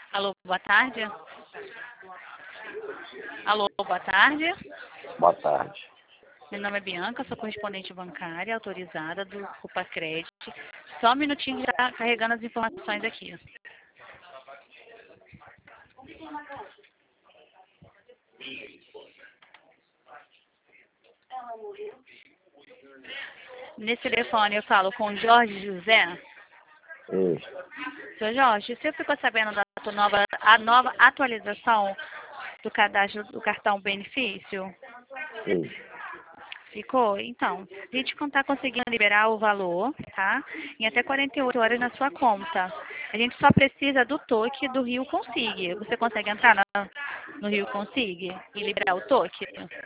Alô, boa tarde. Alô, boa tarde. Boa tarde. Meu nome é Bianca, sou correspondente bancária autorizada do Copa Crédito. Só um minutinho que já carregando as informações aqui. Nesse telefone eu falo com Jorge José. Isso. Seu Jorge, você ficou sabendo da nova atualização do cadastro do cartão benefício? Sim. Ficou? Então, a gente não está conseguindo liberar o valor, tá? Em até 48 horas na sua conta. A gente só precisa do toque do Rio Consigue. Você consegue entrar no Rio Consigue e liberar o toque?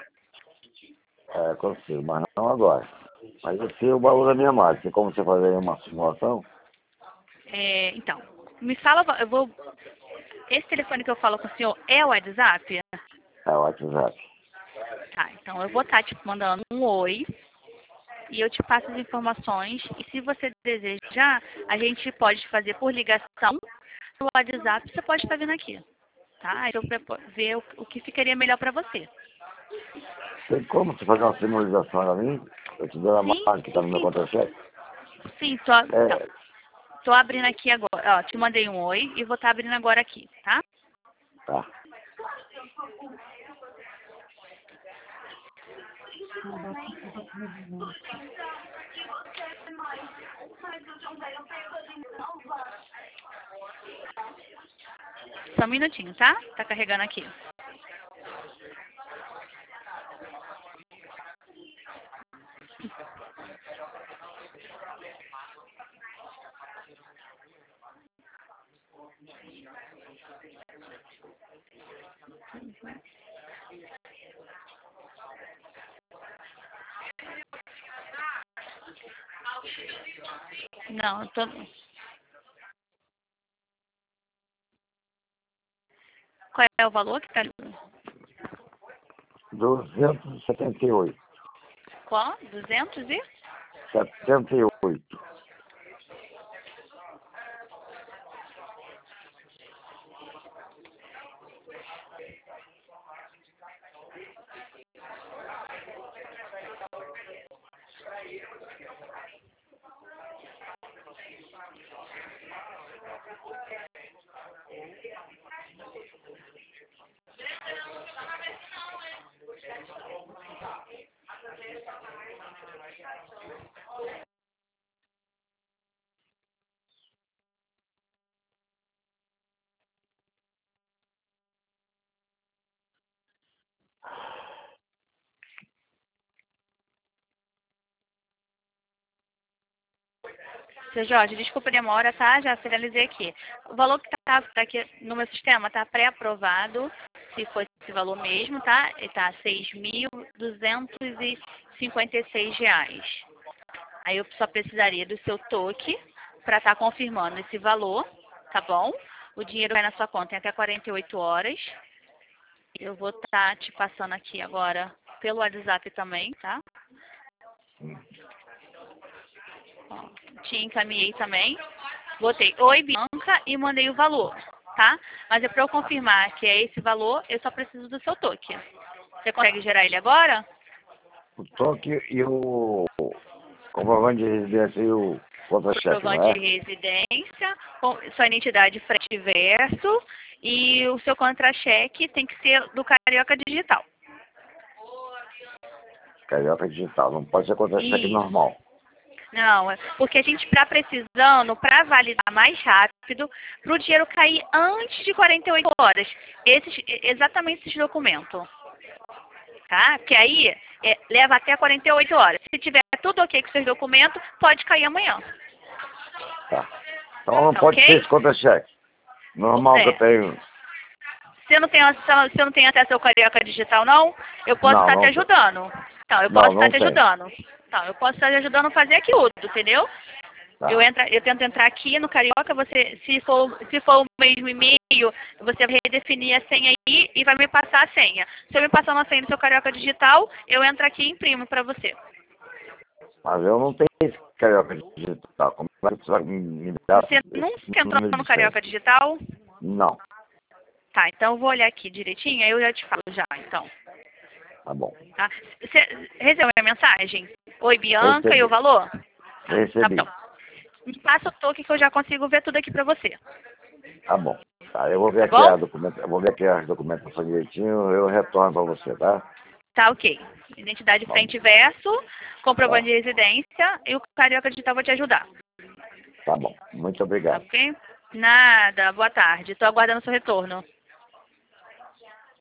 É, consigo, mas não agora. Mas eu sei o valor da minha máquina. Tem como você fazer uma simulação? Então, me fala, esse telefone que eu falo com o senhor é o WhatsApp? É o WhatsApp. Tá, então eu vou estar te mandando um oi e eu te passo as informações. E se você desejar, a gente pode fazer por ligação no WhatsApp, você pode estar vindo aqui. Tá? Então, para ver o que ficaria melhor para você. Tem como você fazer uma simulação para mim? Eu te dou a Sim, máquina que está no meu contra-cheque? sim, É, tô abrindo aqui agora. Ó, te mandei um oi e vou estar abrindo agora aqui, tá? tá. Só um minutinho, tá? Tá carregando aqui. Não, eu tô... Qual é o valor que tá... 278. Qual? 200 e... 78. Seu Jorge, desculpa a demora, tá? Já finalizei aqui. O valor que tá aqui no meu sistema tá pré-aprovado, se for esse valor mesmo, tá? Ele tá R$ 6.256. Aí eu só precisaria do seu toque para estar confirmando esse valor, tá bom? O dinheiro vai na sua conta em até 48 horas. Eu vou estar te passando aqui agora pelo WhatsApp também, tá? Ó, te encaminhei também. Botei oi, Bianca, e mandei o valor, tá? Mas é para eu confirmar que é esse valor, eu só preciso do seu toque. Você consegue gerar ele agora? O toque e o comprovante de residência e o contra-cheque, não Comprovante é? de residência, com sua identidade frente e verso e o seu contra-cheque tem que ser do Carioca Digital. Carioca digital. Não pode ser contra-cheque Isso. normal. Não, porque a gente está precisando, para validar mais rápido, para o dinheiro cair antes de 48 horas. Exatamente esses documentos. Tá? Porque aí leva até 48 horas. Se tiver tudo ok com seus documentos, pode cair amanhã. Tá. Então não Tá pode ok? ser esse contra-cheque. Normal que eu tenho. Você não tem acesso ao Carioca Digital, não? Eu posso Não, estar te não tem. ajudando. Não, eu posso Não, estar não te tem. ajudando. Não, eu posso estar te ajudando a fazer aquilo, entendeu? Tá. Eu tento entrar aqui no Carioca, se for o mesmo e-mail, você vai redefinir a senha aí e vai me passar a senha. Se eu me passar uma senha do seu Carioca Digital, eu entro aqui e imprimo para você. Mas eu não tenho esse carioca digital. Como é que você vai me dar? Você nunca entrou Número no de senha? Carioca Digital? Não. Tá, então eu vou olhar aqui direitinho, aí eu já te falo já, então. Tá bom. Tá? Você recebeu a minha mensagem? Oi, Bianca, Recebi. e o valor? Tá Recebi. bom. Me passa o toque que eu já consigo ver tudo aqui pra você. Tá bom. Tá, eu vou ver Tá aqui bom? eu vou ver aqui a documentação direitinho, eu retorno para você, tá? Tá, ok. Identidade Bom, frente e verso, comprovante tá, de residência e o Carioca Digital vai te ajudar. tá bom. Muito Tá obrigado. ok? Nada, boa tarde. Tô aguardando seu retorno.